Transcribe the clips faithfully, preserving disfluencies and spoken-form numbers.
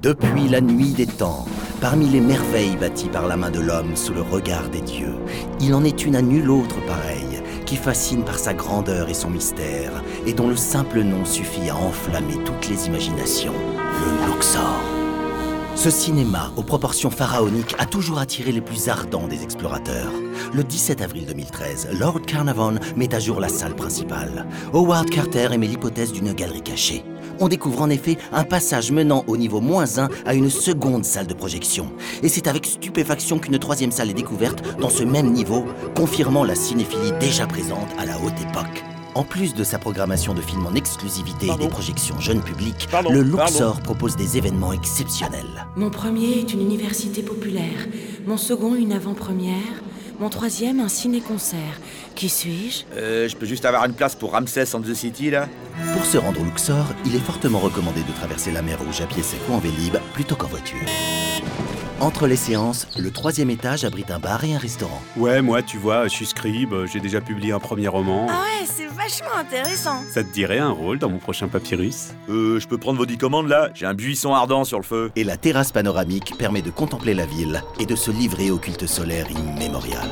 Depuis la nuit des temps, parmi les merveilles bâties par la main de l'homme sous le regard des dieux, il en est une à nulle autre pareille, qui fascine par sa grandeur et son mystère, et dont le simple nom suffit à enflammer toutes les imaginations, le Luxor. Ce cinéma, aux proportions pharaoniques, a toujours attiré les plus ardents des explorateurs. Le dix-sept avril deux mille treize, Lord Carnarvon met à jour la salle principale. Howard Carter émet l'hypothèse d'une galerie cachée. On découvre en effet un passage menant au niveau moins un à une seconde salle de projection. Et c'est avec stupéfaction qu'une troisième salle est découverte dans ce même niveau, confirmant la cinéphilie déjà présente à la haute époque. En plus de sa programmation de films en exclusivité Pardon. et des projections jeunes publics, Pardon. le Luxor Pardon. propose des événements exceptionnels. Mon premier est une université populaire, mon second une avant-première, mon troisième un ciné-concert. Qui suis-je? Euh, je peux juste avoir une place pour Ramsès and the City, là? Pour se rendre au Luxor, il est fortement recommandé de traverser la mer Rouge à pied sec ou en Vélib plutôt qu'en voiture. Entre les séances, le troisième étage abrite un bar et un restaurant. Ouais, moi, tu vois, je suis scribe, j'ai déjà publié un premier roman. Ah ouais, c'est vachement intéressant. Ça te dirait un rôle dans mon prochain papyrus? Euh, je peux prendre vos dix commandes, là? J'ai un buisson ardent sur le feu. Et la terrasse panoramique permet de contempler la ville et de se livrer au culte solaire immémorial.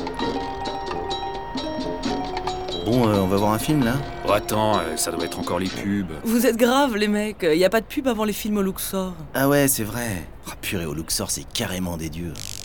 Bon, euh, on va voir un film là? Oh, attends, euh, ça doit être encore les pubs. Vous êtes graves, les mecs. Y a pas de pub avant les films au Luxor. Ah ouais, c'est vrai. Ah, purée, au Luxor, c'est carrément des dieux.